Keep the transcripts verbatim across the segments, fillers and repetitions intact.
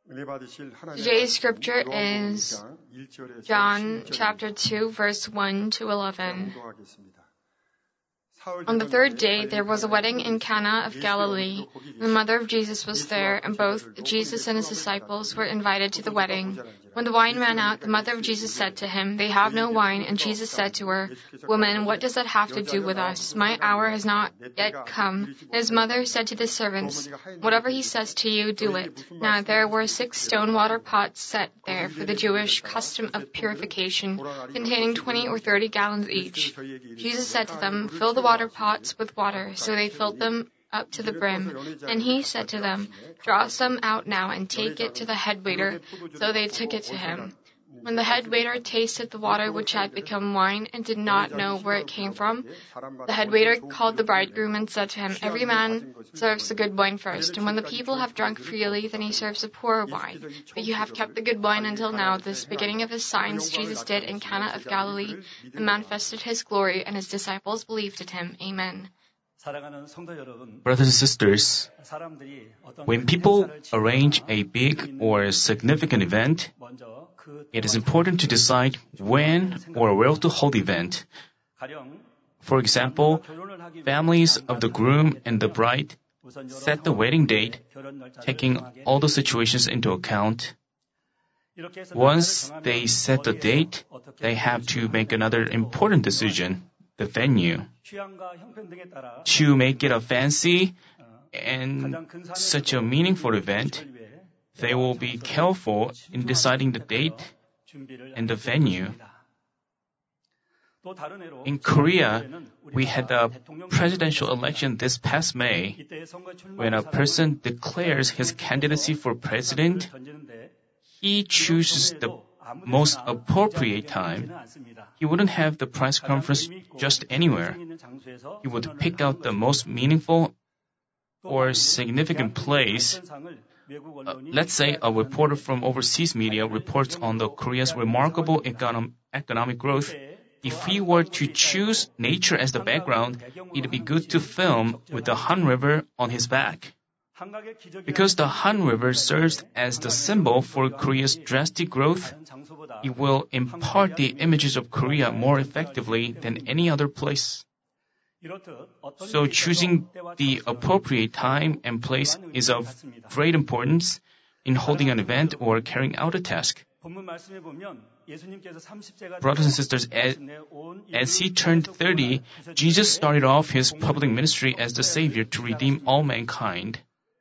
Today's scripture is John chapter two, verse one to eleven. On the third day, there was a wedding in Cana of Galilee. The mother of Jesus was there, and both Jesus and his disciples were invited to the wedding. When the wine ran out, the mother of Jesus said to him, "They have no wine." And Jesus said to her, "Woman, what does that have to do with us? My hour has not yet come." And his mother said to the servants, "Whatever he says to you, do it." Now there were six stone water pots set there for the Jewish custom of purification, containing twenty or thirty gallons each. Jesus said to them, "Fill the water pots with water." So they filled them up to the brim. Then he said to them, "Draw some out now and take it to the head waiter." So they took it to him. When the head waiter tasted the water which had become wine and did not know where it came from, the head waiter called the bridegroom and said to him, "Every man serves the good wine first, and when the people have drunk freely, then he serves the poorer wine. But you have kept the good wine until now." This beginning of his signs Jesus did in Cana of Galilee and manifested his glory, and his disciples believed in him. Amen. Brothers and sisters, when people arrange a big or significant event, it is important to decide when or where to hold the event. For example, families of the groom and the bride set the wedding date, taking all the situations into account. Once they set the date, they have to make another important decision, the venue. To make it a fancy and such a meaningful event, they will be careful in deciding the date and the venue. In Korea, we had the presidential election this past May. When a person declares his candidacy for president, he chooses the most appropriate time. He wouldn't have the press conference just anywhere. He would pick out the most meaningful or significant place. Uh, let's say a reporter from overseas media reports on the Korea's remarkable econom- economic growth. If he were to choose nature as the background, it'd be good to film with the Han River on his back. Because the Han River serves as the symbol for Korea's drastic growth, it will impart the images of Korea more effectively than any other place. So choosing the appropriate time and place is of great importance in holding an event or carrying out a task. Brothers and sisters, as, as he turned thirty, Jesus started off his public ministry as the Savior to redeem all mankind.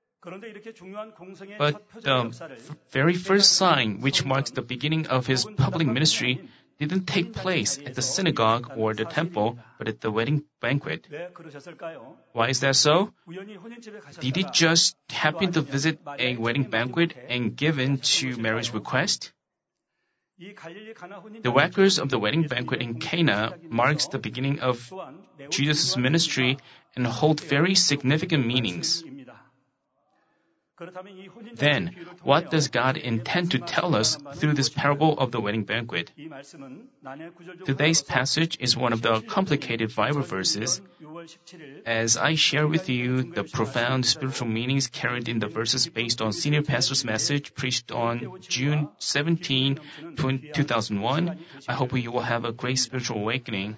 But the very first sign, which marks the beginning of his public ministry, didn't take place at the synagogue or the temple, but at the wedding banquet. Why is that so? Did he just happen to visit a wedding banquet and give in to Mary's request? The records of the wedding banquet in Cana marks the beginning of Jesus' ministry and hold very significant meanings. Then, what does God intend to tell us through this parable of the wedding banquet? Today's passage is one of the complicated Bible verses. As I share with you the profound spiritual meanings carried in the verses based on Senior Pastor's message preached on June seventeenth, two thousand one, I hope you will have a great spiritual awakening.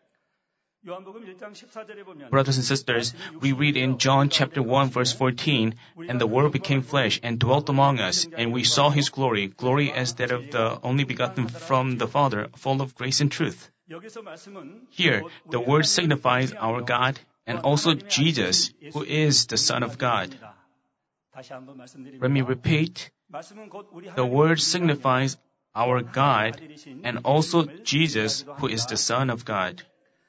Brothers and sisters, we read in John chapter one verse fourteen, "And the Word became flesh and dwelt among us, and we saw His glory, glory as that of the only begotten from the Father, full of grace and truth." Here, the word signifies our God and also Jesus, who is the Son of God. Let me repeat. The word signifies our God and also Jesus, who is the Son of God.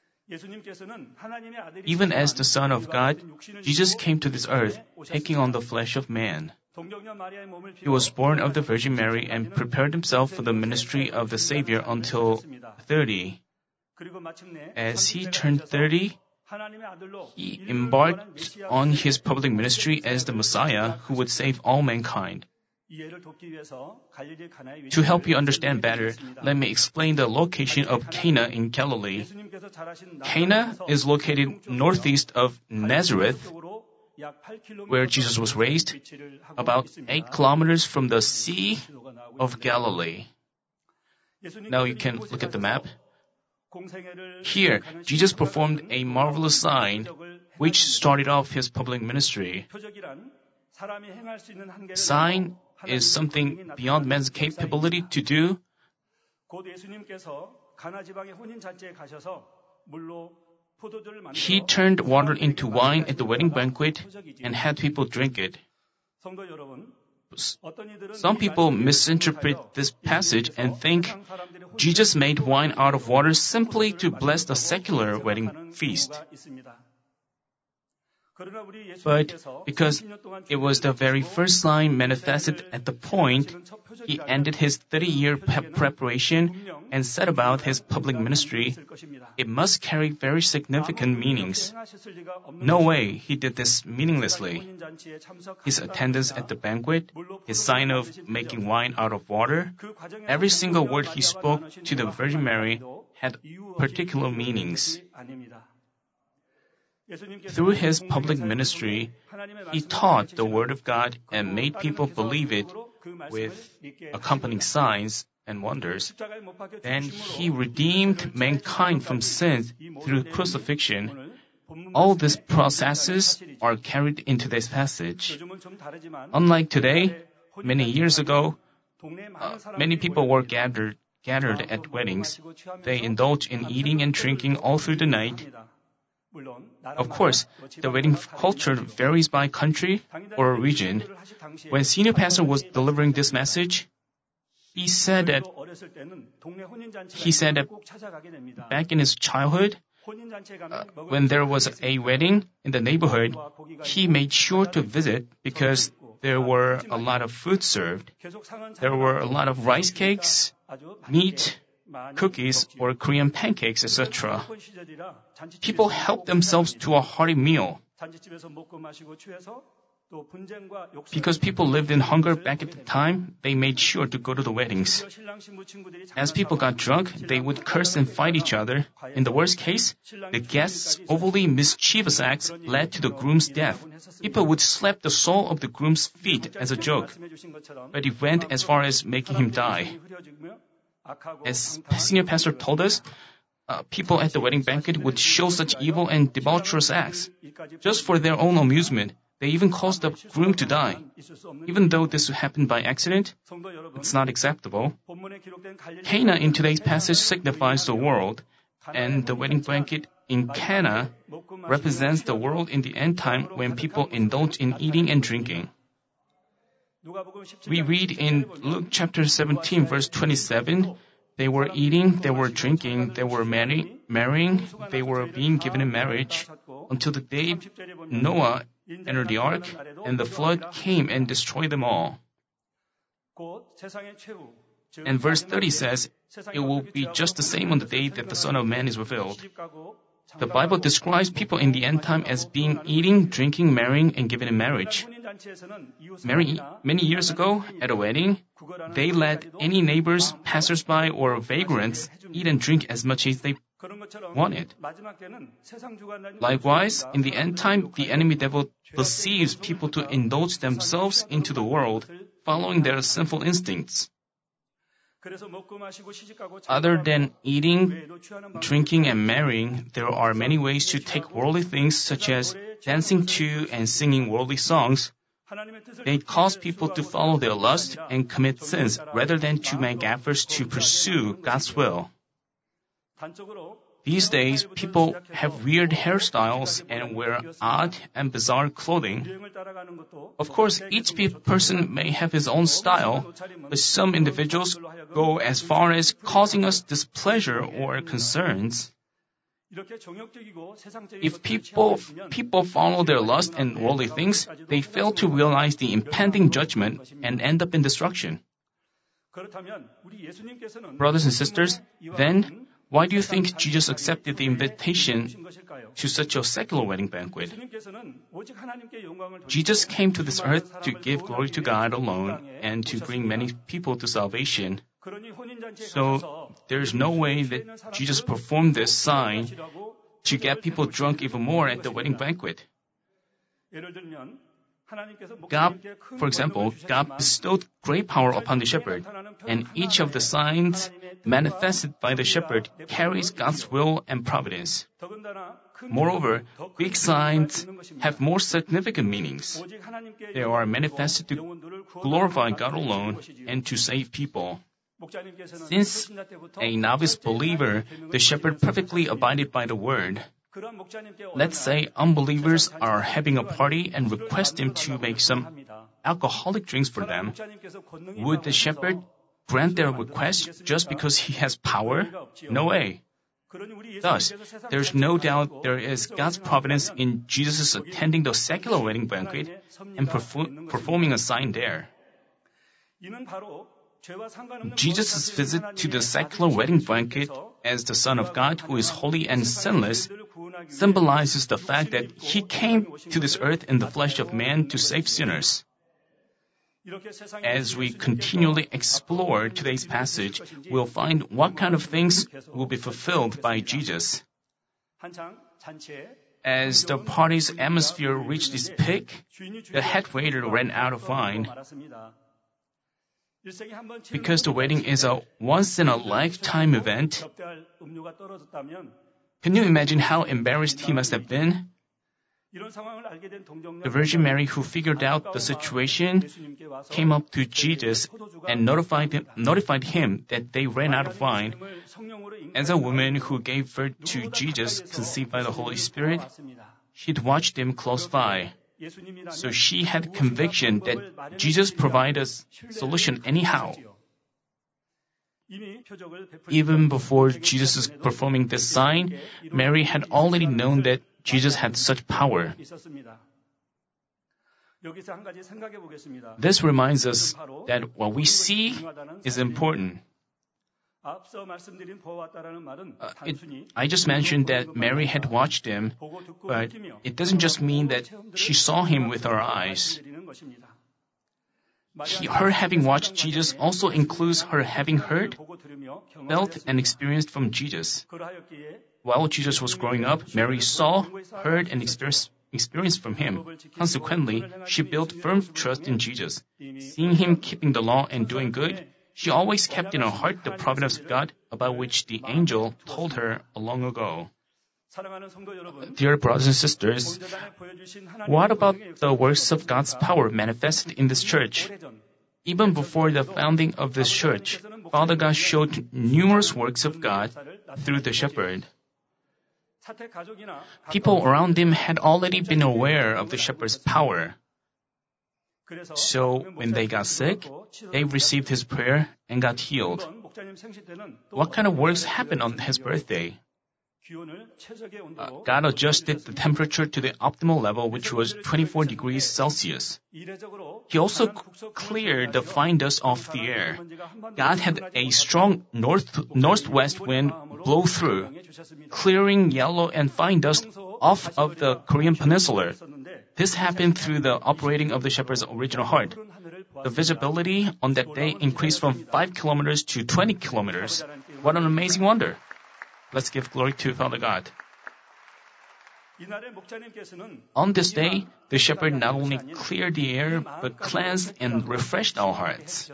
Even as the Son of God, Jesus came to this earth, taking on the flesh of man. He was born of the Virgin Mary and prepared himself for the ministry of the Savior until thirty. As he turned thirty, he embarked on his public ministry as the Messiah who would save all mankind. To help you understand better, let me explain the location of Cana in Galilee. Cana is located northeast of Nazareth, where Jesus was raised, about eight kilometers from the Sea of Galilee. Now you can look at the map. Here, Jesus performed a marvelous sign, which started off his public ministry. Sign is something beyond man's capability to do. He turned water into wine at the wedding banquet and had people drink it. Some people misinterpret this passage and think Jesus made wine out of water simply to bless the secular wedding feast. But because it was the very first sign manifested at the point he ended his thirty-year preparation and set about his public ministry, it must carry very significant meanings. No way he did this meaninglessly. His attendance at the banquet, his sign of making wine out of water, every single word he spoke to the Virgin Mary had particular meanings. Through his public ministry, he taught the Word of God and made people believe it with accompanying signs and wonders. Then he redeemed mankind from sin through crucifixion. All these processes are carried into this passage. Unlike today, many years ago, uh, many people were gathered, gathered at weddings. They indulge in eating and drinking all through the night. Of course, the wedding culture varies by country or region. When senior pastor was delivering this message, he said that he said that back in his childhood, uh, when there was a wedding in the neighborhood, he made sure to visit because there were a lot of food served. There were a lot of rice cakes, meat, cookies, or Korean pancakes, et cetera. People helped themselves to a hearty meal. Because people lived in hunger back at the time, they made sure to go to the weddings. As people got drunk, they would curse and fight each other. In the worst case, the guests' overly mischievous acts led to the groom's death. People would slap the sole of the groom's feet as a joke, but it went as far as making him die. As senior pastor told us, uh, people at the wedding banquet would show such evil and debaucherous acts. Just for their own amusement, they even caused the groom to die. Even though this happened by accident, it's not acceptable. Cana in today's passage signifies the world, and the wedding banquet in Cana represents the world in the end time when people indulge in eating and drinking. We read in Luke chapter seventeen, verse twenty-seven, they were eating, they were drinking, they were marry, marrying, they were being given in marriage, until the day Noah entered the ark, and the flood came and destroyed them all. And verse thirty says, it will be just the same on the day that the Son of Man is revealed. The Bible describes people in the end time as being eating, drinking, marrying, and given in marriage. Many, many years ago, at a wedding, they let any neighbors, passersby, or vagrants eat and drink as much as they wanted. Likewise, in the end time, the enemy devil deceives people to indulge themselves into the world, following their sinful instincts. Other than eating, drinking, and marrying, there are many ways to take worldly things such as dancing to and singing worldly songs. They cause people to follow their lust and commit sins rather than to make efforts to pursue God's will. These days, people have weird hairstyles and wear odd and bizarre clothing. Of course, each person may have his own style, but some individuals go as far as causing us displeasure or concerns. If people, people follow their lust and worldly things, they fail to realize the impending judgment and end up in destruction. Brothers and sisters, then, why do you think Jesus accepted the invitation to such a secular wedding banquet? Jesus came to this earth to give glory to God alone and to bring many people to salvation. So, there's no way that Jesus performed this sign to get people drunk even more at the wedding banquet. God, for example, God bestowed great power upon the shepherd, and each of the signs manifested by the shepherd carries God's will and providence. Moreover, big signs have more significant meanings. They are manifested to glorify God alone and to save people. Since a novice believer, the shepherd perfectly abided by the word. Let's say unbelievers are having a party and request him to make some alcoholic drinks for them. Would the shepherd grant their request just because he has power? No way. Thus, there's no doubt there is God's providence in Jesus attending the secular wedding banquet and perform, performing a sign there. Jesus' visit to the secular wedding banquet as the Son of God who is holy and sinless symbolizes the fact that he came to this earth in the flesh of man to save sinners. As we continually explore today's passage, we'll find what kind of things will be fulfilled by Jesus. As the party's atmosphere reached its peak, the head waiter ran out of wine. Because the wedding is a once-in-a-lifetime event, can you imagine how embarrassed he must have been? The Virgin Mary, who figured out the situation, came up to Jesus and notified him, notified him that they ran out of wine. As a woman who gave birth to Jesus, conceived by the Holy Spirit, she'd watched him close by. So she had conviction that Jesus provided a solution anyhow. Even before Jesus performing this sign, Mary had already known that Jesus had such power. This reminds us that what we see is important. Uh, it, I just mentioned that Mary had watched him, but it doesn't just mean that she saw him with her eyes. He, her having watched Jesus also includes her having heard, felt, and experienced from Jesus. While Jesus was growing up, Mary saw, heard, and experienced experienced from him. Consequently, she built firm trust in Jesus. Seeing him keeping the law and doing good, she always kept in her heart the providence of God about which the angel told her long ago. Dear brothers and sisters, what about the works of God's power manifested in this church? Even before the founding of this church, Father God showed numerous works of God through the shepherd. People around him had already been aware of the shepherd's power. So when they got sick, they received his prayer and got healed. What kind of works happened on his birthday? Uh, God adjusted the temperature to the optimal level, which was twenty-four degrees Celsius. He also cleared the fine dust off the air. God had a strong north northwest wind blow through, clearing yellow and fine dust off of the Korean peninsula. This happened through the operating of the shepherd's original heart. The visibility on that day increased from five kilometers to twenty kilometers. What an amazing wonder! Let's give glory to Father God. On this day, the shepherd not only cleared the air, but cleansed and refreshed our hearts.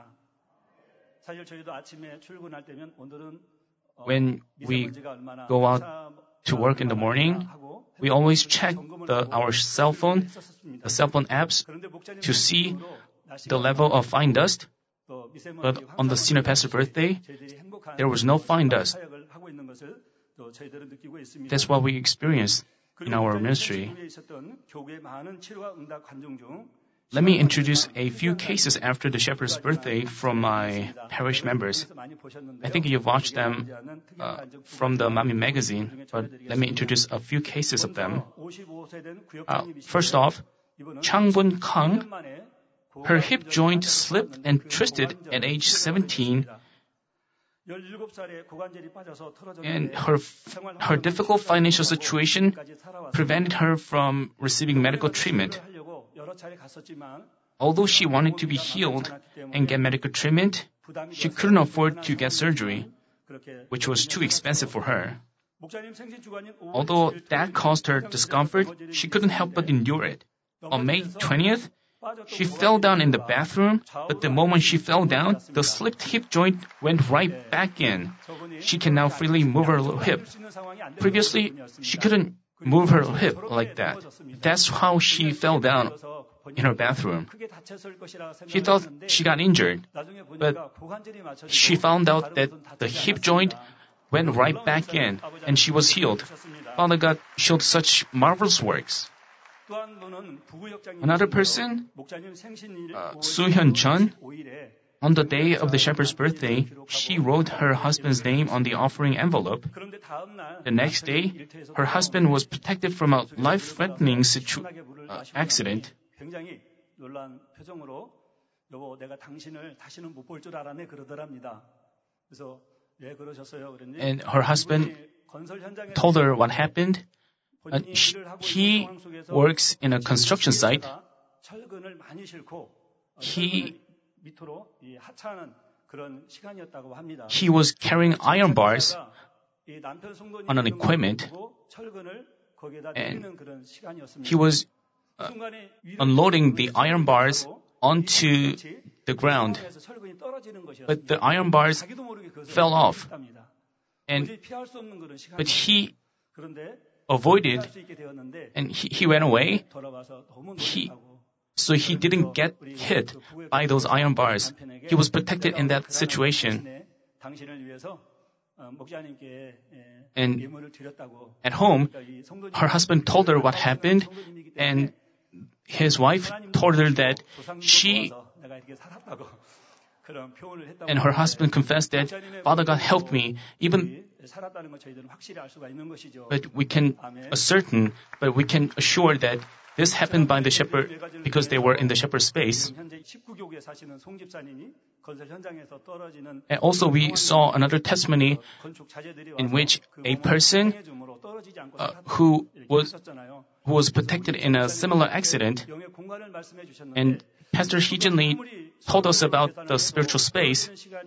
When we go out to work in the morning, we always check the, our cell phone, the cell phone apps, to see the level of fine dust. But on the senior pastor's birthday, there was no fine dust. That's what we experienced in our ministry. Let me introduce a few cases after the shepherd's birthday from my parish members. I think you've watched them uh, from the Mami magazine, but let me introduce a few cases of them. Uh, first off, Changbun Kang. Her hip joint slipped and twisted at age seventeen, and her, her difficult financial situation prevented her from receiving medical treatment. Although she wanted to be healed and get medical treatment, she couldn't afford to get surgery, which was too expensive for her. Although that caused her discomfort, she couldn't help but endure it. On May twentieth, she fell down in the bathroom, but the moment she fell down, the slipped hip joint went right back in. She can now freely move her hip. Previously, she couldn't move her hip like that. That's how she fell down in her bathroom. She thought she got injured, but she found out that the hip joint went right back in, and she was healed. Father God showed such marvelous works. Another person, uh, Soo-hyun Chun, on the day of the shepherd's birthday, she wrote her husband's name on the offering envelope. The next day, her husband was protected from a life-threatening situ- uh, accident. And her husband told her what happened. Uh, she, he works in a construction site. He, he was carrying iron bars on an equipment, and he was uh, unloading the iron bars onto the ground. But the iron bars fell off, and but he avoided, and he, he went away. He, so he didn't get hit by those iron bars. He was protected in that situation. And at home, her husband told her what happened, and his wife told her that she, and her husband confessed that Father God helped me, even, but we can ascertain, but we can assure that this happened by the shepherd because they were in the shepherd's space. And also we saw another testimony in which a person uh, who was who was protected in a similar accident, and Pastor Hee-jin Lee told us about the spiritual space.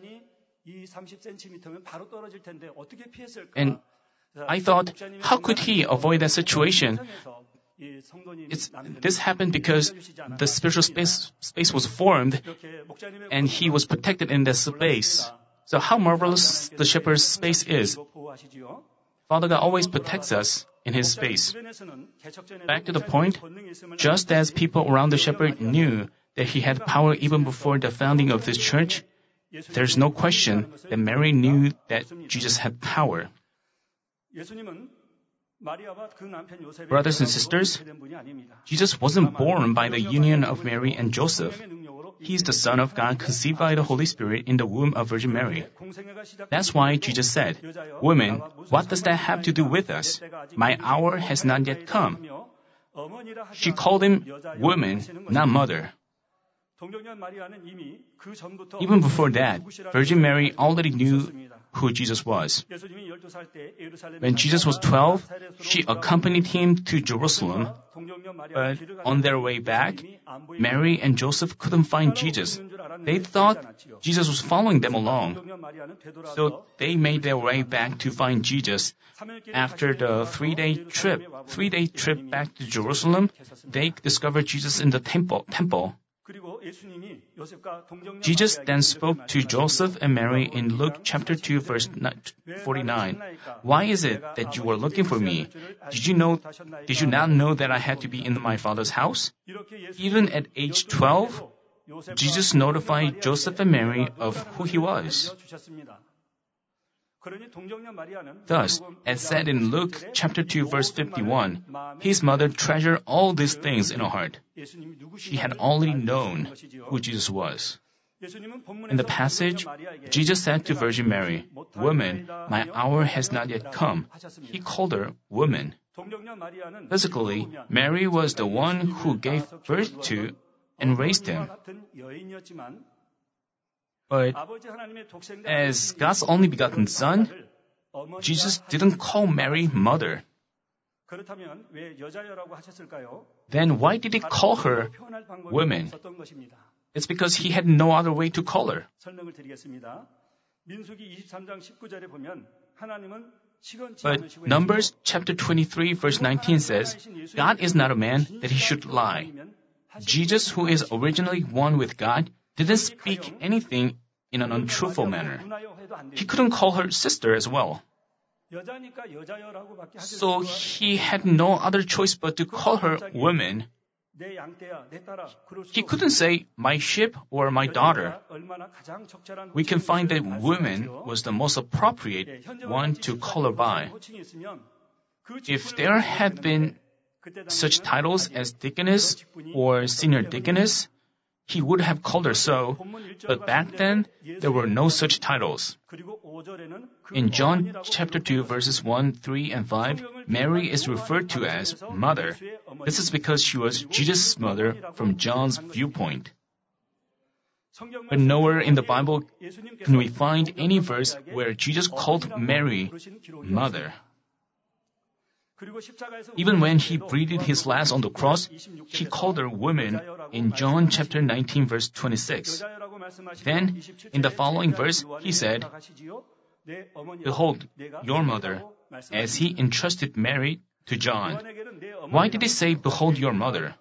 And I thought, how could he avoid that situation? It's, this happened because the spiritual space, space was formed, and he was protected in that space. So how marvelous the shepherd's space is. Father God always protects us in His space. Back to the point, just as people around the shepherd knew that he had power even before the founding of this church, there's no question that Mary knew that Jesus had power. Brothers and sisters, Jesus wasn't born by the union of Mary and Joseph. He is the Son of God conceived by the Holy Spirit in the womb of Virgin Mary. That's why Jesus said, "Women, what does that have to do with us? My hour has not yet come." She called him woman, not mother. Even before that, Virgin Mary already knew who Jesus was. When Jesus was twelve, she accompanied him to Jerusalem, but on their way back, Mary and Joseph couldn't find Jesus. They thought Jesus was following them along. So they made their way back to find Jesus. After the three-day trip, three-day trip back to Jerusalem, they discovered Jesus in the temple. temple. Jesus then spoke to Joseph and Mary in Luke chapter two, verse forty-nine. "Why is it that you were looking for me? Did you know, did you not know that I had to be in my Father's house?" Even at age twelve, Jesus notified Joseph and Mary of who He was. Thus, as said in Luke chapter two, verse fifty-one, His mother treasured all these things in her heart. She had already known who Jesus was. In the passage, Jesus said to Virgin Mary, "Woman, my hour has not yet come." He called her woman. Physically, Mary was the one who gave birth to and raised him. But as God's only begotten Son, Jesus didn't call Mary mother. Then why did He call her woman? It's because He had no other way to call her. But Numbers chapter twenty-three verse nineteen says, God is not a man that he should lie. Jesus, who is originally one with God, didn't speak anything in an untruthful manner. He couldn't call her sister as well. So he had no other choice but to call her woman. He couldn't say, my sheep or my daughter. We can find that woman was the most appropriate one to call her by. If there had been such titles as deaconess or senior deaconess, he would have called her so, but back then, there were no such titles. In John chapter two, verses one, three, and five, Mary is referred to as mother. This is because she was Jesus' mother from John's viewpoint. But nowhere in the Bible can we find any verse where Jesus called Mary mother. Even when he breathed his last on the cross, he called her woman in John chapter nineteen, verse twenty-six. Then, in the following verse, he said, Behold, your mother, as he entrusted Mary to John. Why did he say, Behold your mother?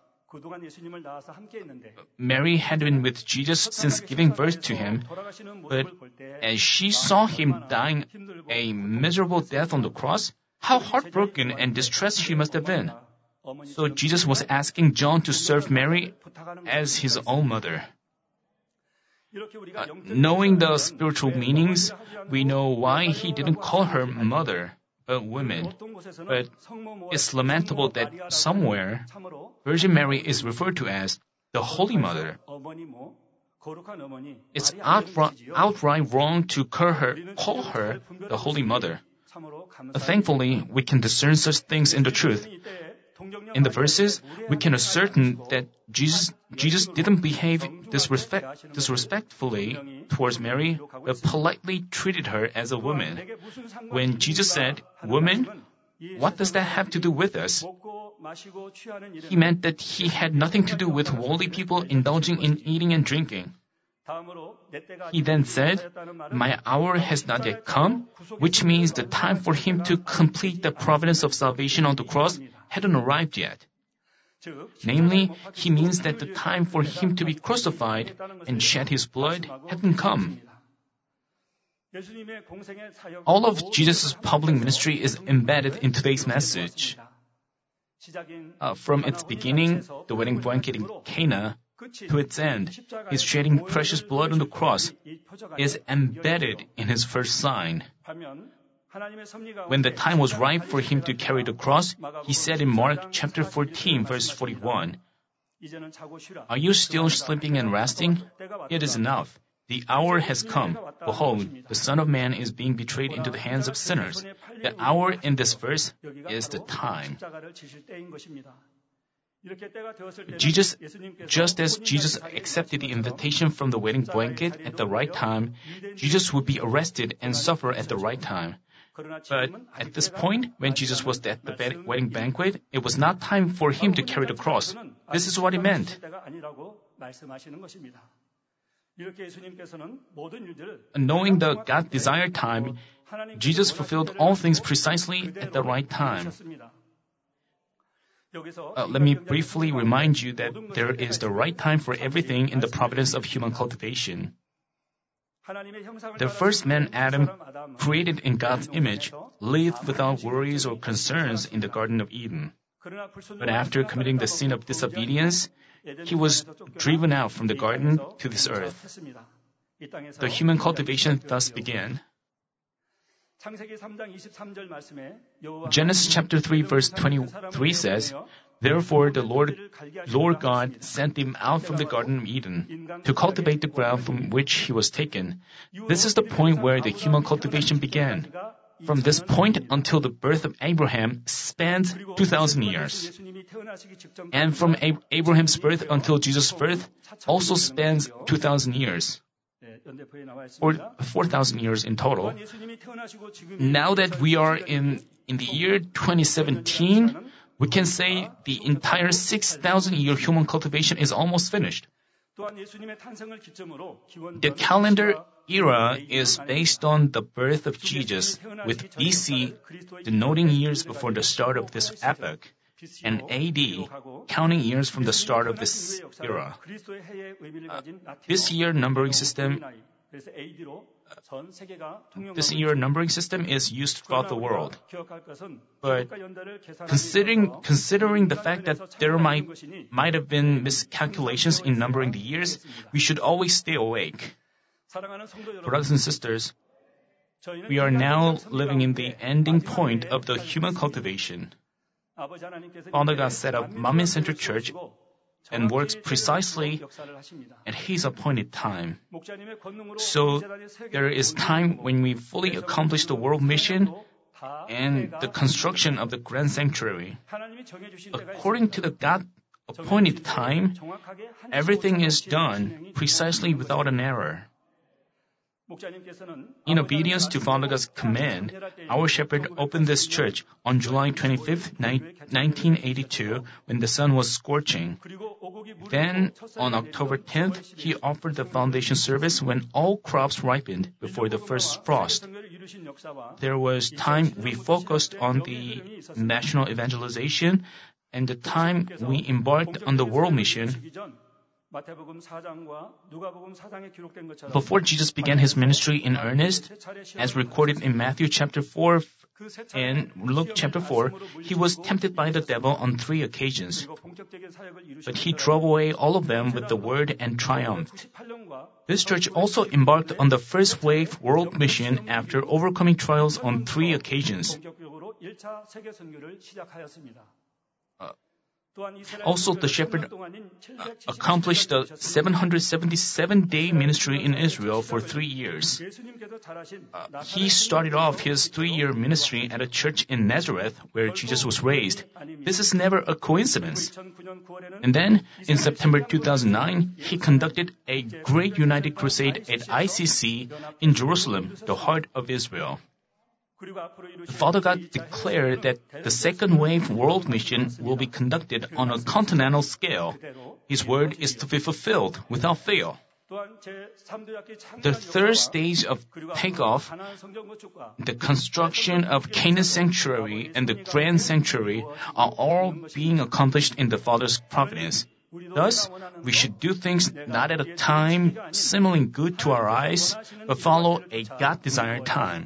Mary had been with Jesus since giving birth to him, but as she saw him dying a miserable death on the cross, how heartbroken and distressed she must have been. So Jesus was asking John to serve Mary as his own mother. Uh, knowing the spiritual meanings, we know why he didn't call her mother, but woman. But it's lamentable that somewhere, Virgin Mary is referred to as the Holy Mother. It's outright, outright wrong to call her, call her the Holy Mother. Thankfully, we can discern such things in the truth. In the verses, we can ascertain that Jesus, Jesus didn't behave disrespect, disrespectfully towards Mary, but politely treated her as a woman. When Jesus said, Woman, what does that have to do with us? He meant that he had nothing to do with worldly people indulging in eating and drinking. He then said, My hour has not yet come, which means the time for him to complete the providence of salvation on the cross hadn't arrived yet. Namely, he means that the time for him to be crucified and shed his blood hadn't come. All of Jesus' public ministry is embedded in today's message. Uh, from its beginning, the wedding banquet in Cana, to its end, his shedding precious blood on the cross is embedded in his first sign. When the time was ripe for him to carry the cross, he said in Mark chapter fourteen, verse forty-one, Are you still sleeping and resting? It is enough. The hour has come. Behold, the Son of Man is being betrayed into the hands of sinners. The hour in this verse is the time. Jesus, just as Jesus accepted the invitation from the wedding banquet at the right time, Jesus would be arrested and suffer at the right time. But at this point, when Jesus was at the wedding banquet, it was not time for him to carry the cross. This is what he meant. Knowing the God-desired time, Jesus fulfilled all things precisely at the right time. Uh, let me briefly remind you that there is the right time for everything in the providence of human cultivation. The first man, Adam, created in God's image, lived without worries or concerns in the Garden of Eden. But after committing the sin of disobedience, he was driven out from the garden to this earth. The human cultivation thus began. Genesis chapter three verse twenty-three says, Therefore the Lord, Lord God sent him out from the Garden of Eden to cultivate the ground from which he was taken. This is the point where the human cultivation began. From this point until the birth of Abraham spans two thousand years. And from Ab- Abraham's birth until Jesus' birth also spans two thousand years. Or four thousand years in total. Now that we are in, in the year twenty seventeen, we can say the entire six thousand year human cultivation is almost finished. The calendar era is based on the birth of Jesus, with B C denoting years before the start of this epoch, and A D counting years from the start of this era. Uh, this year numbering system This year numbering system is used throughout the world. But considering, considering the fact that there might, might have been miscalculations in numbering the years, we should always stay awake. Brothers and sisters, we are now living in the ending point of the human cultivation. Father God set up Manmin Center Church and works precisely at His appointed time. So there is time when we fully accomplish the world mission and the construction of the grand sanctuary. According to the God-appointed time, everything is done precisely without an error. In obedience to Father God's command, our shepherd opened this church on July twenty-fifth, nineteen eighty-two, when the sun was scorching. Then, on October tenth, he offered the foundation service when all crops ripened before the first frost. There was time we focused on the national evangelization and the time we embarked on the world mission. Before Jesus began his ministry in earnest, as recorded in Matthew chapter four and Luke chapter four, he was tempted by the devil on three occasions. But he drove away all of them with the word and triumphed. This church also embarked on the first wave world mission after overcoming trials on three occasions. Also, the shepherd uh, accomplished the seven hundred seventy-seven day ministry in Israel for three years. Uh, he started off his three-year ministry at a church in Nazareth where Jesus was raised. This is never a coincidence. And then, in September two thousand nine, he conducted a great united crusade at I C C in Jerusalem, the heart of Israel. Father God declared that the second wave world mission will be conducted on a continental scale. His word is to be fulfilled without fail. The third stage of takeoff, the construction of Canaan Sanctuary and the Grand Sanctuary, are all being accomplished in the Father's providence. Thus, we should do things not at a time seeming good to our eyes, but follow a God-desired time.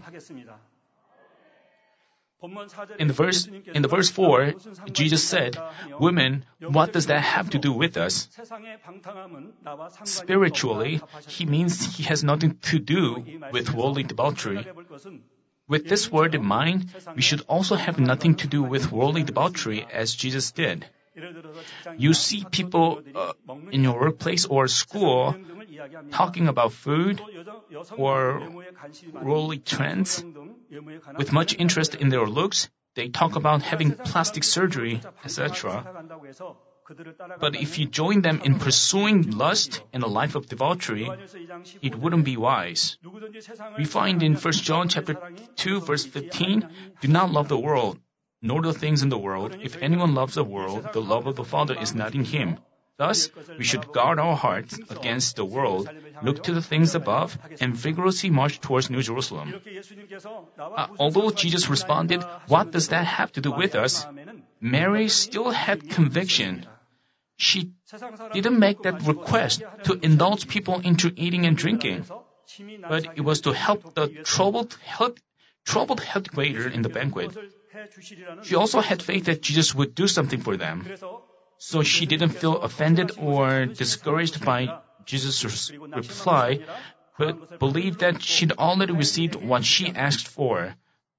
In the verse, in the verse four, Jesus said, "Women, what does that have to do with us?" Spiritually, he means he has nothing to do with worldly debauchery. With this word in mind, we should also have nothing to do with worldly debauchery as Jesus did. You see people uh, in your workplace or school talking about food or worldly trends. With much interest in their looks, they talk about having plastic surgery, et cetera. But if you join them in pursuing lust and a life of debauchery, it wouldn't be wise. We find in First John chapter two, verse fifteen, "Do not love the world, nor the things in the world. If anyone loves the world, the love of the Father is not in him." Thus, we should guard our hearts against the world, look to the things above, and vigorously march towards New Jerusalem. Uh, although Jesus responded, "What does that have to do with us?" Mary still had conviction. She didn't make that request to indulge people into eating and drinking, but it was to help the troubled head, troubled head waiter in the banquet. She also had faith that Jesus would do something for them. So she didn't feel offended or discouraged by Jesus' reply, but believed that she'd already received what she asked for,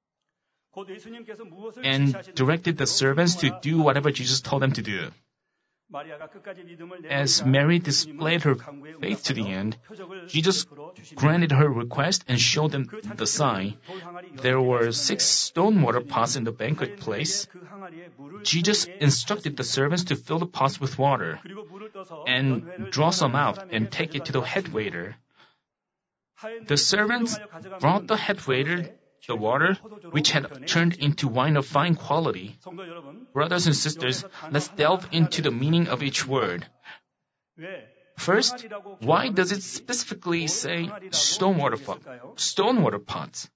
and directed the servants to do whatever Jesus told them to do. As Mary displayed her faith to the end, Jesus granted her request and showed them the sign. There were six stone water pots in the banquet place. Jesus instructed the servants to fill the pots with water and draw some out and take it to the head waiter. The servants brought the head waiter the water, which had turned into wine of fine quality. Brothers and sisters, let's delve into the meaning of each word. First, why does it specifically say stone water pot, stone water pots?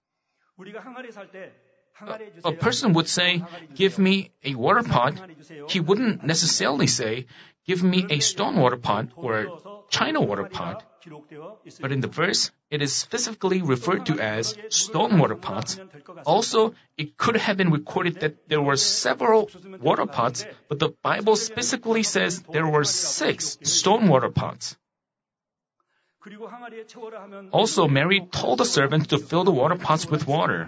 A, a person would say, give me a water pot. He wouldn't necessarily say, give me a stone water pot or china water pot. But in the verse, it is specifically referred to as stone water pots. Also, it could have been recorded that there were several water pots, but the Bible specifically says there were six stone water pots. Also, Mary told the servant to fill the water pots with water.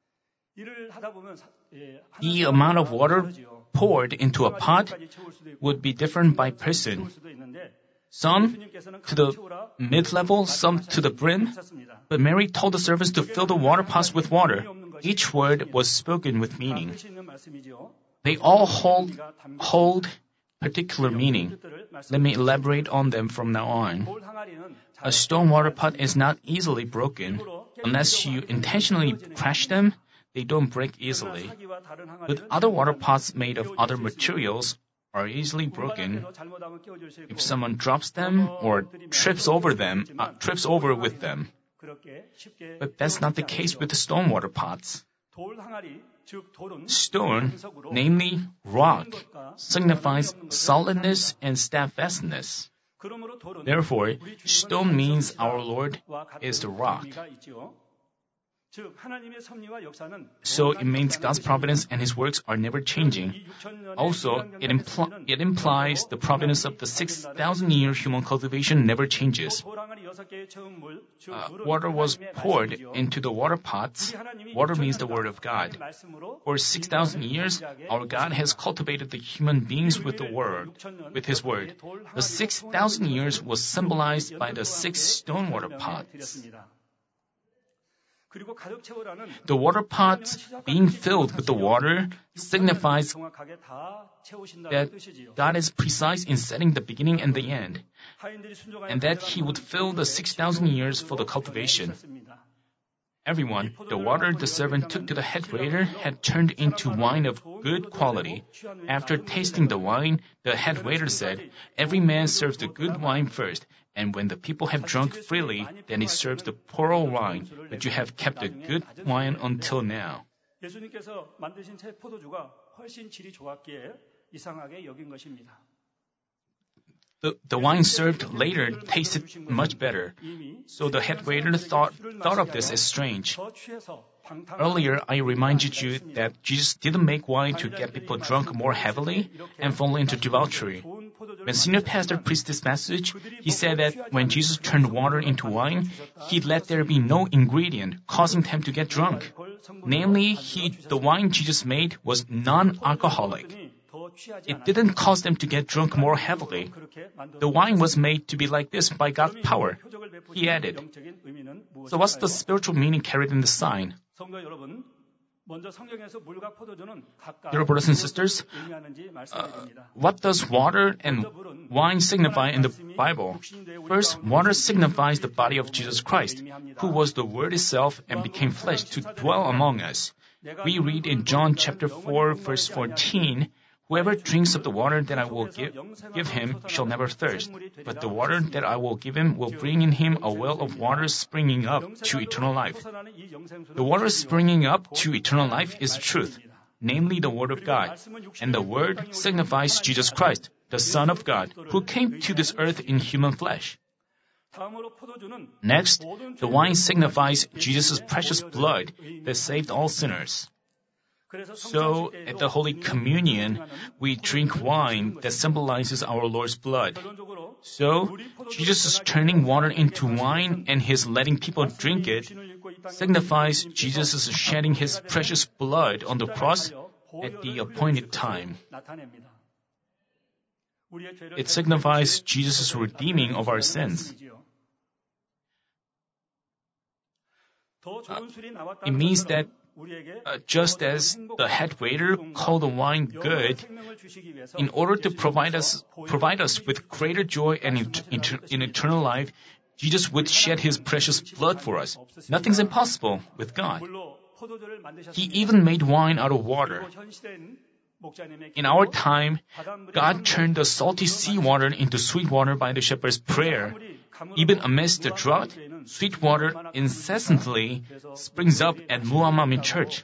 The amount of water poured into a pot would be different by person. Some to the mid-level, some to the brim. But Mary told the servants to fill the water pots with water. Each word was spoken with meaning. They all hold, hold particular meaning. Let me elaborate on them from now on. A stone water pot is not easily broken. Unless you intentionally crash them, they don't break easily. But other water pots made of other materials are easily broken. If someone drops them or trips over them, uh, trips over with them. But that's not the case with the stone water pots. Stone, namely rock, signifies solidness and steadfastness. Therefore, stone means our Lord is the rock. So it means God's providence and His works are never changing. Also, it, impl- it implies the providence of the six thousand year human cultivation never changes. Uh, water was poured into the water pots. Water means the Word of God. For six thousand years, our God has cultivated the human beings with the Word, with His Word. The six thousand years was symbolized by the six stone water pots. The water pot being filled with the water signifies that God is precise in setting the beginning and the end, and that He would fill the six thousand years for the cultivation. Everyone, the water the servant took to the head waiter had turned into wine of good quality. After tasting the wine, the head waiter said, "Every man serves the good wine first, and when the people have drunk freely, then he serves the poorer wine, but you have kept the good wine until now." The, the wine served later tasted much better, so the head waiter thought, thought of this as strange. Earlier, I reminded you that Jesus didn't make wine to get people drunk more heavily and fall into debauchery. When Senior Pastor preached this message, he said that when Jesus turned water into wine, He let there be no ingredient causing them to get drunk. Namely, he, the wine Jesus made was non-alcoholic. It didn't cause them to get drunk more heavily. The wine was made to be like this by God's power, he added. So what's the spiritual meaning carried in the sign? Dear brothers and sisters, uh, what does water and wine signify in the Bible? First, water signifies the body of Jesus Christ, who was the Word itself and became flesh to dwell among us. We read in John chapter four, verse fourteen, "Whoever drinks of the water that I will give, give him shall never thirst, but the water that I will give him will bring in him a well of water springing up to eternal life." The water springing up to eternal life is truth, namely the Word of God. And the Word signifies Jesus Christ, the Son of God, who came to this earth in human flesh. Next, the wine signifies Jesus' precious blood that saved all sinners. So, at the Holy Communion, we drink wine that symbolizes our Lord's blood. So, Jesus' turning water into wine and His letting people drink it signifies Jesus' shedding His precious blood on the cross at the appointed time. It signifies Jesus' redeeming of our sins. Uh, it means that Uh, just as the head waiter called the wine good, in order to provide us provide us with greater joy and in, in eternal life, Jesus would shed His precious blood for us. Nothing's impossible with God. He even made wine out of water. In our time, God turned the salty seawater into sweet water by the shepherd's prayer. Even amidst the drought, sweet water incessantly springs up at Muammamin Church.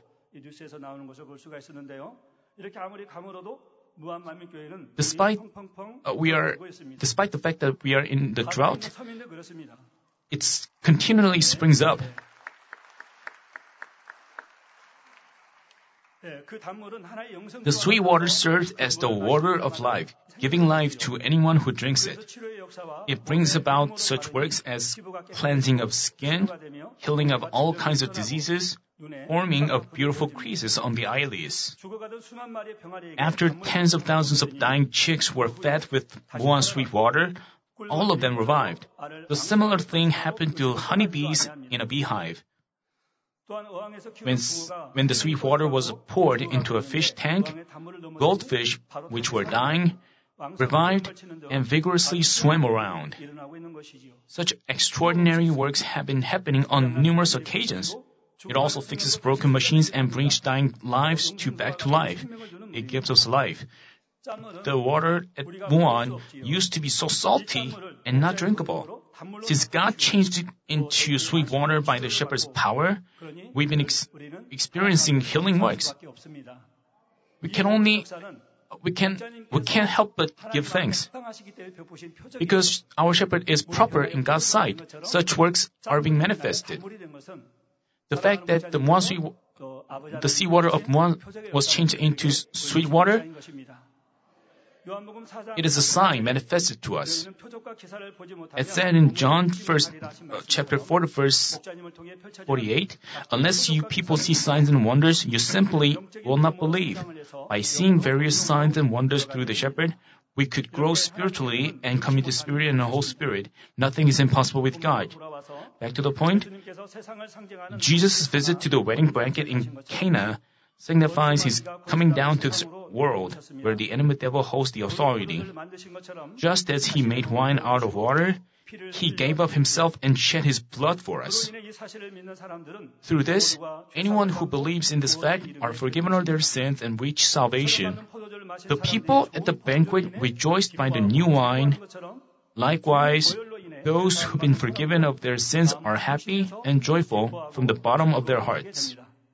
Despite uh, we are, despite the fact that we are in the drought, it continually springs up. The sweet water serves as the water of life, giving life to anyone who drinks it. It brings about such works as cleansing of skin, healing of all kinds of diseases, forming of beautiful creases on the eyelids. After tens of thousands of dying chicks were fed with Muan sweet water, all of them revived. The similar thing happened to honeybees in a beehive. When, when the sweet water was poured into a fish tank, goldfish, which were dying, revived and vigorously swam around. Such extraordinary works have been happening on numerous occasions. It also fixes broken machines and brings dying lives to back to life. It gives us life. The water at Muan used to be so salty and not drinkable. Since God changed it into sweet water by the shepherd's power, we've been ex- experiencing healing works. We can only, we can, we can't help but give thanks. Because our shepherd is proper in God's sight, such works are being manifested. The fact that the Muan sweet, the seawater of Muan was changed into sweet water, it is a sign manifested to us. It said in John first, uh, chapter four, verse forty-eight, unless you people see signs and wonders, you simply will not believe. By seeing various signs and wonders through the shepherd, we could grow spiritually and come into spirit and the whole spirit. Nothing is impossible with God. Back to the point, Jesus' visit to the wedding banquet in Cana signifies his coming down to this world where the enemy devil holds the authority. Just as he made wine out of water, he gave up himself and shed his blood for us. Through this, anyone who believes in this fact are forgiven of their sins and reach salvation. The people at the banquet rejoiced by the new wine. Likewise, those who've been forgiven of their sins are happy and joyful from the bottom of their hearts.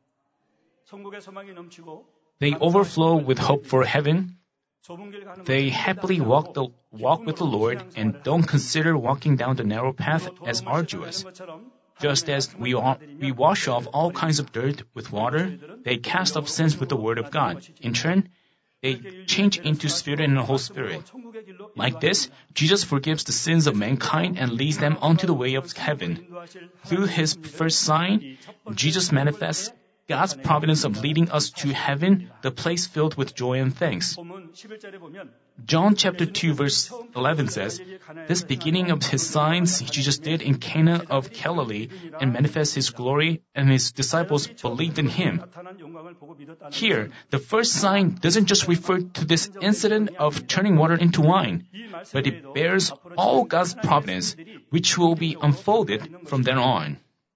They overflow with hope for heaven. They happily walk, the, walk with the Lord and don't consider walking down the narrow path as arduous. Just as we, are, we wash off all kinds of dirt with water, they cast off sins with the word of God. In turn, they change into spirit and the whole spirit. Like this, Jesus forgives the sins of mankind and leads them onto the way of heaven. Through his first sign, Jesus manifests God's providence of leading us to heaven, the place filled with joy and thanks. John chapter two verse eleven says, this beginning of his signs Jesus did in Cana of Galilee and manifest his glory, and his disciples believed in him. Here, the first sign doesn't just refer to this incident of turning water into wine, but it bears all God's providence, which will be unfolded from then on.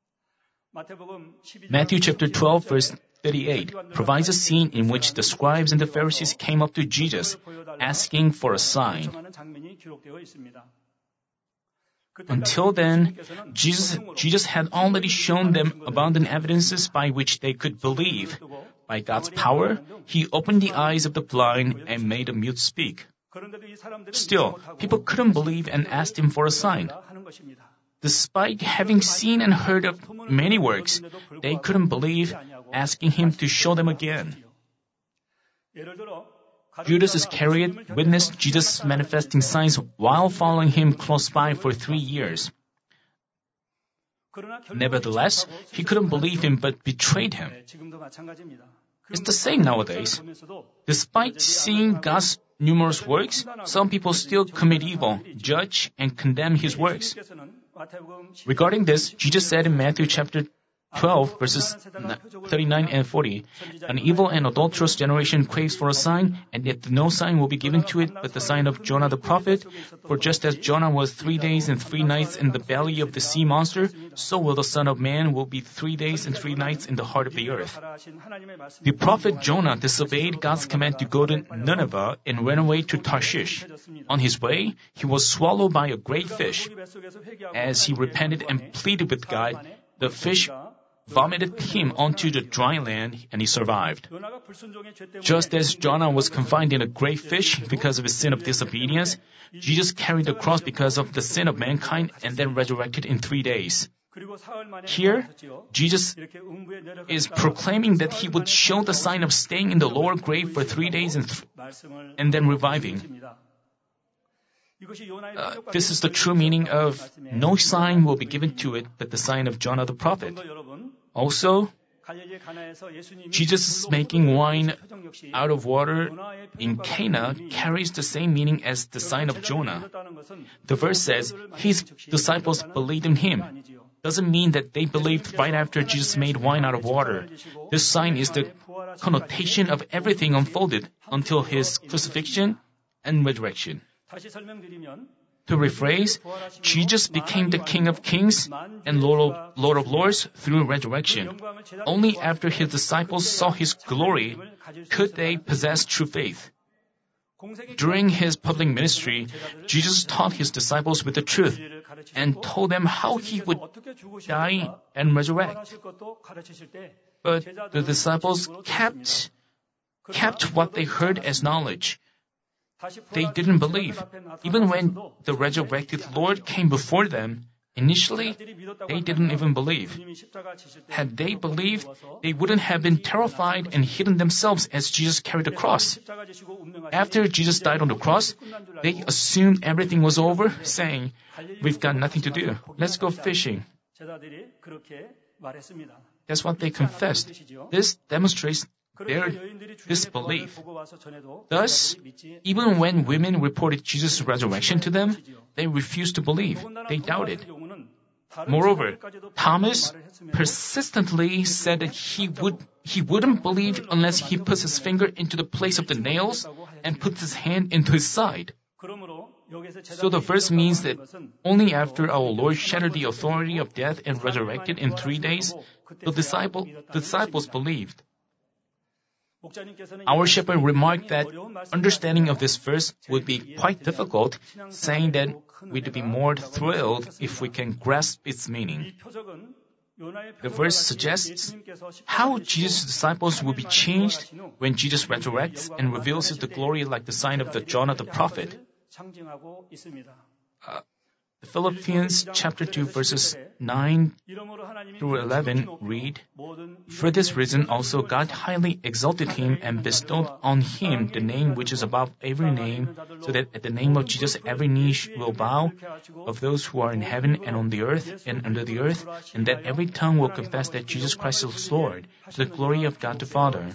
Matthew chapter twelve verse thirty-eight provides a scene in which the scribes and the Pharisees came up to Jesus asking for a sign. Until then, Jesus, Jesus had already shown them abundant evidences by which they could believe. By God's power, he opened the eyes of the blind and made the mute speak. Still, people couldn't believe and asked him for a sign. Despite having seen and heard of many works, they couldn't believe, asking him to show them again. Judas Iscariot witnessed Jesus manifesting signs while following him close by for three years. Nevertheless, he couldn't believe him but betrayed him. It's the same nowadays. Despite seeing God's numerous works, some people still commit evil, judge, and condemn his works. Regarding this, Jesus said in Matthew chapter twelve, verses thirty-nine and forty. An evil and adulterous generation craves for a sign, and yet no sign will be given to it but the sign of Jonah the prophet. For just as Jonah was three days and three nights in the belly of the sea monster, so will the Son of Man will be three days and three nights in the heart of the earth. The prophet Jonah disobeyed God's command to go to Nineveh and ran away to Tarshish. On his way, he was swallowed by a great fish. As he repented and pleaded with God, the fish vomited him onto the dry land, and he survived. Just as Jonah was confined in a great fish because of his sin of disobedience, Jesus carried the cross because of the sin of mankind and then resurrected in three days. Here, Jesus is proclaiming that he would show the sign of staying in the lower grave for three days and, th- and then reviving. Uh, this is the true meaning of no sign will be given to it but the sign of Jonah the prophet. Also, Jesus making wine out of water in Cana carries the same meaning as the sign of Jonah. The verse says, his disciples believed in him. Doesn't mean that they believed right after Jesus made wine out of water. This sign is the connotation of everything unfolded until his crucifixion and resurrection. To rephrase, Jesus became the King of Kings and Lord of, Lord of Lords through resurrection. Only after his disciples saw his glory could they possess true faith. During his public ministry, Jesus taught his disciples with the truth and told them how he would die and resurrect. But the disciples kept, kept what they heard as knowledge. They didn't believe. Even when the resurrected Lord came before them, initially, they didn't even believe. Had they believed, they wouldn't have been terrified and hidden themselves as Jesus carried the cross. After Jesus died on the cross, they assumed everything was over, saying, "We've got nothing to do. Let's go fishing." That's what they confessed. This demonstrates their disbelief. Thus, even when women reported Jesus' resurrection to them, they refused to believe. They doubted. Moreover, Thomas persistently said that he would he wouldn't believe unless he puts his finger into the place of the nails and puts his hand into his side. So the verse means that only after our Lord shattered the authority of death and resurrected in three days, the disciple, the disciples believed. Our shepherd remarked that understanding of this verse would be quite difficult, saying that we'd be more thrilled if we can grasp its meaning. The verse suggests how Jesus' disciples will be changed when Jesus resurrects and reveals his glory like the sign of the Jonah the prophet. Uh, Philippians chapter two verses nine through eleven read, "For this reason also God highly exalted him and bestowed on him the name which is above every name, so that at the name of Jesus every knee will bow, of those who are in heaven and on the earth and under the earth, and that every tongue will confess that Jesus Christ is Lord, to the glory of God the Father."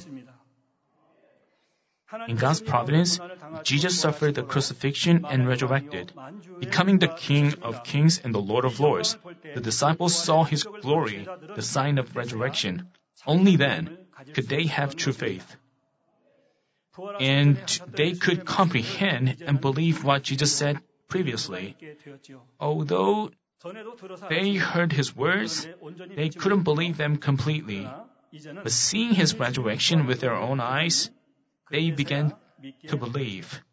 In God's providence, Jesus suffered the crucifixion and resurrected, becoming the King of Kings and the Lord of Lords. The disciples saw his glory, the sign of resurrection. Only then could they have true faith. And they could comprehend and believe what Jesus said previously. Although they heard his words, they couldn't believe them completely. But seeing his resurrection with their own eyes, they began to believe.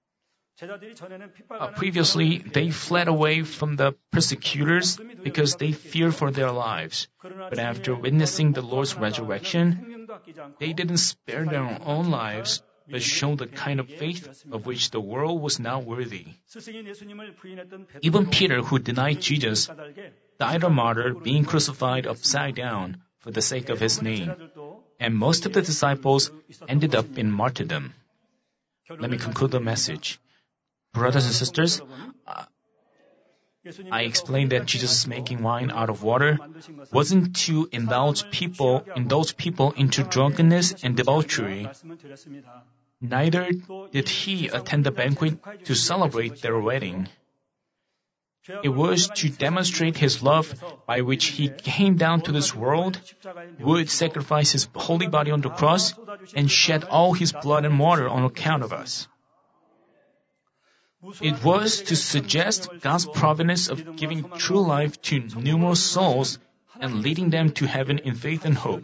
Uh, previously, they fled away from the persecutors because they feared for their lives. But after witnessing the Lord's resurrection, they didn't spare their own lives, but showed the kind of faith of which the world was now worthy. Even Peter, who denied Jesus, died a martyr, being crucified upside down for the sake of his name. And most of the disciples ended up in martyrdom. Let me conclude the message. Brothers and sisters, uh, I explained that Jesus making wine out of water wasn't to indulge people, indulge people into drunkenness and debauchery. Neither did he attend the banquet to celebrate their wedding. It was to demonstrate His love by which He came down to this world, would sacrifice His holy body on the cross, and shed all His blood and water on account of us. It was to suggest God's providence of giving true life to numerous souls and leading them to heaven in faith and hope.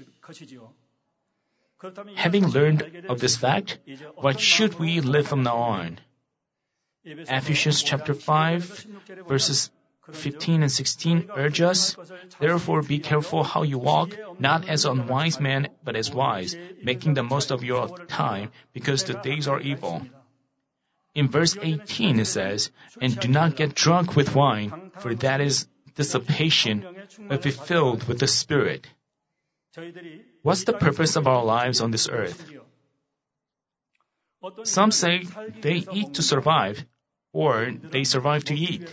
Having learned of this fact, what should we live from now on? Ephesians chapter five, verses fifteen and sixteen urge us, "Therefore be careful how you walk, not as unwise men, but as wise, making the most of your time, because the days are evil." In verse eighteen it says, "And do not get drunk with wine, for that is dissipation, but be filled with the Spirit." What's the purpose of our lives on this earth? Some say they eat to survive, or they survive to eat.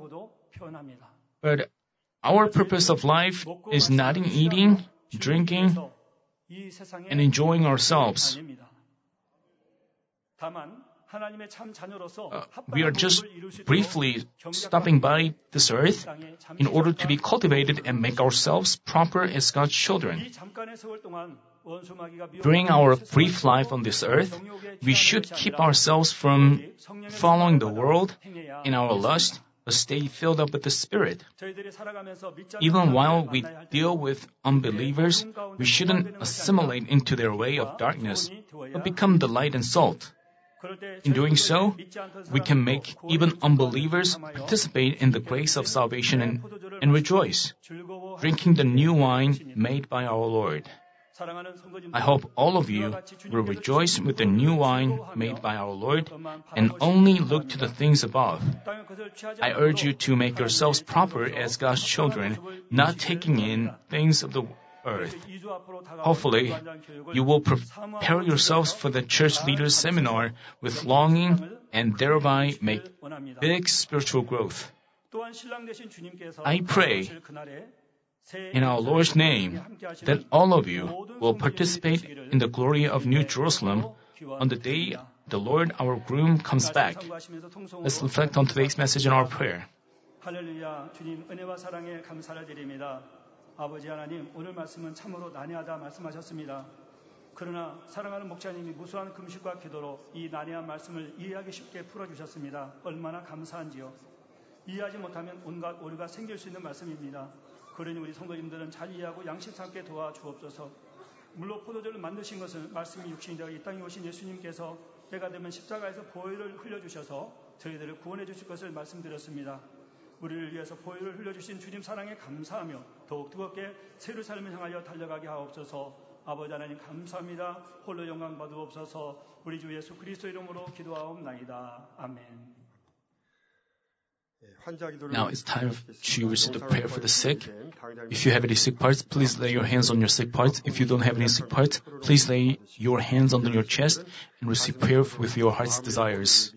But our purpose of life is not in eating, drinking, and enjoying ourselves. Uh, we are just briefly stopping by this earth in order to be cultivated and make ourselves proper as God's children. During our brief life on this earth, we should keep ourselves from following the world in our lust, but stay filled up with the Spirit. Even while we deal with unbelievers, we shouldn't assimilate into their way of darkness, but become the light and salt. In doing so, we can make even unbelievers participate in the grace of salvation and, and rejoice, drinking the new wine made by our Lord. I hope all of you will rejoice with the new wine made by our Lord and only look to the things above. I urge you to make yourselves proper as God's children, not taking in things of the earth. Hopefully, you will prepare yourselves for the church leaders seminar with longing and thereby make big spiritual growth. I pray in our Lord's name that all of you will participate in the glory of New Jerusalem on the day the Lord our groom comes back. Let's reflect on today's message in our prayer. 할렐루야, 주님 은혜와 사랑에 감사를 드립니다. 아버지 하나님, 오늘 말씀은 참으로 난해하다 말씀하셨습니다. 그러나 사랑하는 목사님이 무수한 금식과 기도로 이 난해한 말씀을 이해하기 쉽게 풀어주셨습니다. 얼마나 감사한지요. 이해하지 못하면 온갖 오류가 생길 수 있는 말씀입니다. 그러니 우리 성도님들은 잘 이해하고 양심삼게 도와주옵소서. 물로 포도주를 만드신 것은 말씀이 육신이 되어 이 땅에 오신 예수님께서 때가 되면 십자가에서 보혈을 흘려주셔서 저희들을 구원해 주실 것을 말씀드렸습니다. 우리를 위해서 보혈을 흘려주신 주님 사랑에 감사하며 더욱 뜨겁게 새로운 삶을 향하여 달려가게 하옵소서. 아버지 하나님 감사합니다. 홀로 영광 받으옵소서. 우리 주 예수 그리스도 이름으로 기도하옵나이다. 아멘. Now it's time to receive the prayer for the sick. If you have any sick parts, please lay your hands on your sick parts. If you don't have any sick parts, please lay your hands under your chest and receive prayer with your heart's desires.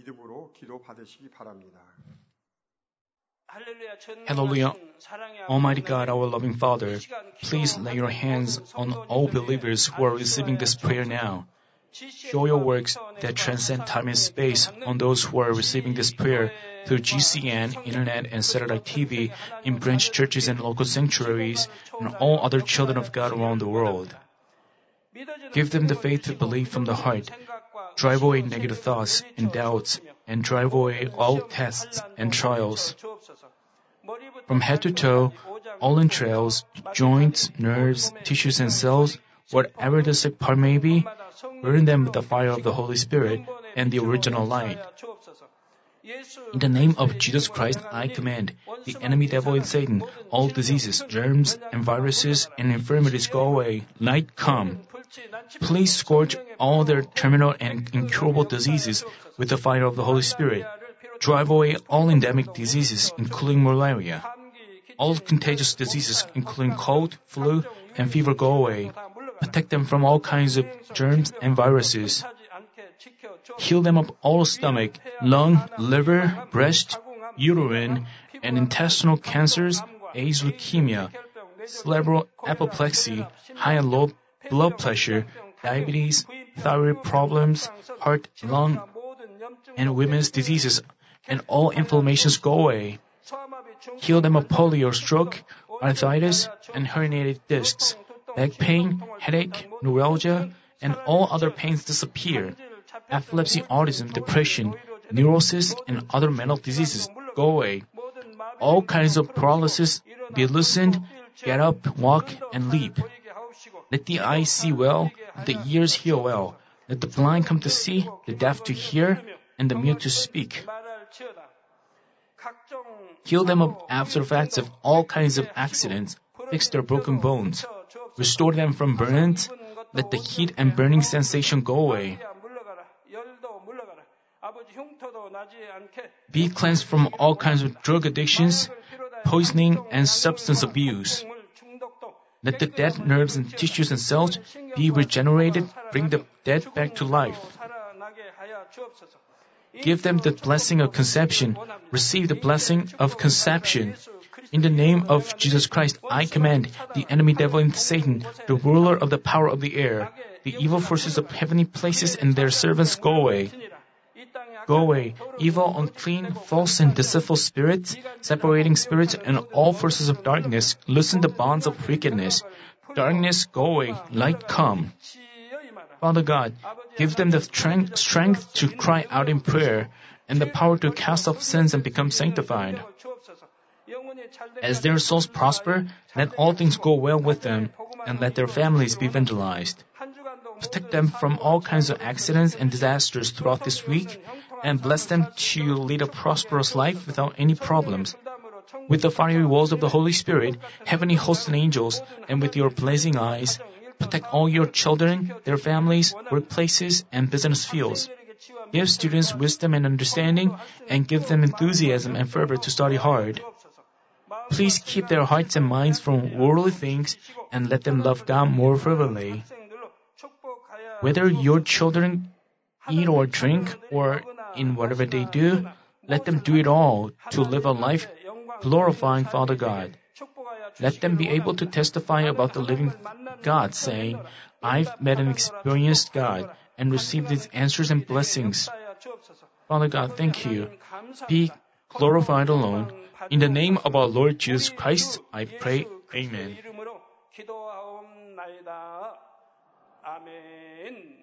Hallelujah. Almighty God, our loving Father, please lay your hands on all believers who are receiving this prayer now. Show your works that transcend time and space on those who are receiving this prayer through G C N, Internet, and satellite T V in branch churches and local sanctuaries and all other children of God around the world. Give them the faith to believe from the heart. Drive away negative thoughts and doubts and drive away all tests and trials. From head to toe, all entrails, joints, nerves, tissues, and cells, whatever the sick part may be, burn them with the fire of the Holy Spirit and the original light. In the name of Jesus Christ, I command the enemy devil and Satan, all diseases, germs, and viruses and infirmities go away. Light come. Please scourge all their terminal and incurable diseases with the fire of the Holy Spirit. Drive away all endemic diseases, including malaria. All contagious diseases, including cold, flu, and fever, go away. Protect them from all kinds of germs and viruses. Heal them of all stomach, lung, liver, breast, uterine, and intestinal cancers, AIDS, leukemia, cerebral apoplexy, high and low blood pressure, diabetes, thyroid problems, heart, lung, and women's diseases, and all inflammations go away. Heal them of polio, stroke, arthritis, and herniated discs. Back pain, headache, neuralgia, and all other pains disappear. Epilepsy, autism, depression, neurosis, and other mental diseases go away. All kinds of paralysis be loosened, get up, walk, and leap. Let the eyes see well, let the ears hear well. Let the blind come to see, the deaf to hear, and the mute to speak. Heal them of after effects of all kinds of accidents. Fix their broken bones. Restore them from burns. Let the heat and burning sensation go away. Be cleansed from all kinds of drug addictions, poisoning, and substance abuse. Let the dead nerves and tissues and cells be regenerated, bring the dead back to life. Give them the blessing of conception. Receive the blessing of conception. In the name of Jesus Christ, I command the enemy devil and Satan, the ruler of the power of the air, the evil forces of heavenly places and their servants go away. Go away, evil, unclean, false, and deceitful spirits, separating spirits, and all forces of darkness, loosen the bonds of wickedness. Darkness, go away, light come. Father God, give them the strength, strength to cry out in prayer, and the power to cast off sins and become sanctified. As their souls prosper, let all things go well with them, and let their families be vandalized. Protect them from all kinds of accidents and disasters throughout this week, and bless them to lead a prosperous life without any problems. With the fiery walls of the Holy Spirit, heavenly hosts and angels, and with your blazing eyes, protect all your children, their families, workplaces, and business fields. Give students wisdom and understanding, and give them enthusiasm and fervor to study hard. Please keep their hearts and minds from worldly things, and let them love God more fervently. Whether your children eat or drink, or in whatever they do, let them do it all to live a life glorifying Father God. Let them be able to testify about the living God, saying, I've met and experienced God, and received His answers and blessings. Father God, thank you. Be glorified alone. In the name of our Lord Jesus Christ, I pray. Amen. 아멘.